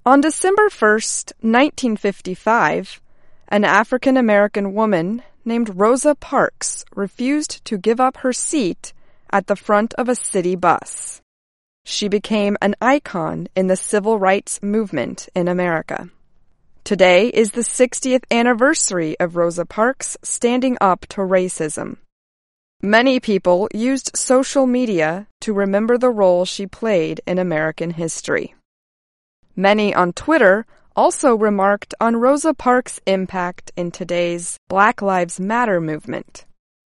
On December 1st, 1955, an African-American woman named Rosa Parks refused to give up her seat at the front of a city bus. She became an icon in the civil rights movement in America. Today is the 60th anniversary of Rosa Parks standing up to racism. Many people used social media to remember the role she played in American history. Many on Twitter also remarked on Rosa Parks' impact in today's Black Lives Matter movement.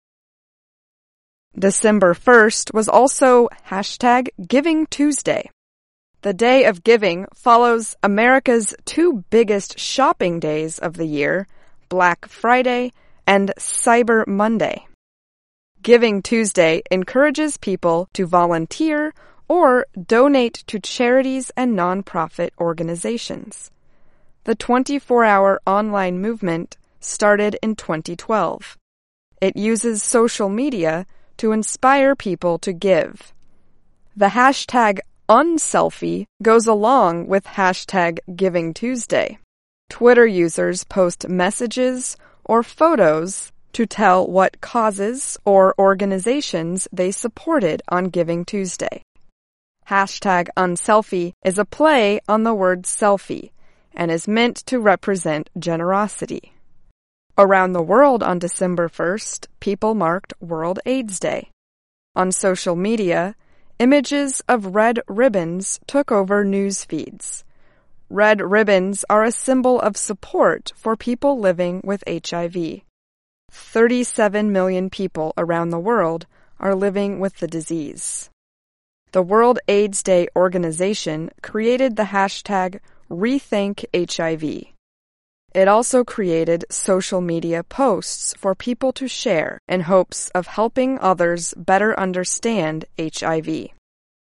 December 1st was also #Giving Tuesday. The Day of Giving follows America's two biggest shopping days of the year, Black Friday and Cyber Monday. Giving Tuesday encourages people to volunteer or donate to charities and nonprofit organizations. The 24-hour online movement started in 2012. It uses social media to inspire people to give. The #unselfie goes along with #Giving Tuesday. Twitter users post messages or photos to tell what causes or organizations they supported on Giving Tuesday. #unselfie is a play on the word selfie and is meant to represent generosity. Around the world on December 1st, people marked World AIDS Day. On social media, images of red ribbons took over news feeds. Red ribbons are a symbol of support for people living with HIV. 37 million people around the world are living with the disease. The World AIDS Day organization created the #RethinkHIV. It also created social media posts for people to share in hopes of helping others better understand HIV.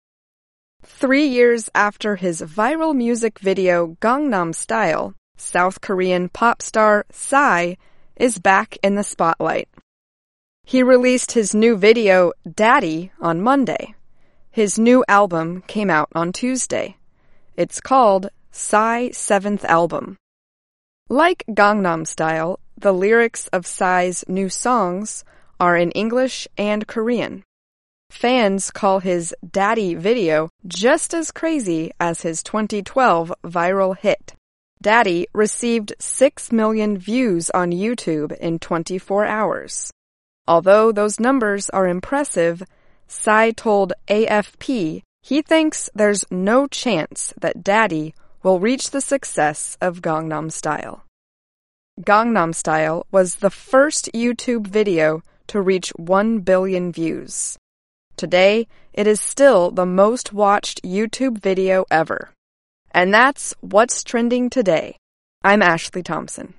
3 years after his viral music video Gangnam Style, South Korean pop star Psy is back in the spotlight. He released his new video, Daddy, on Monday. His new album came out on Tuesday. It's called Psy's 7th album. Like Gangnam Style, the lyrics of Psy's new songs are in English and Korean. Fans call his Daddy video just as crazy as his 2012 viral hit. Daddy received 6 million views on YouTube in 24 hours. Although those numbers are impressive, Psy told AFP he thinks there's no chance that Daddy will reach the success of Gangnam Style. Gangnam Style was the first YouTube video to reach 1 billion views. Today, it is still the most watched YouTube video ever. And that's what's trending today. I'm Ashley Thompson.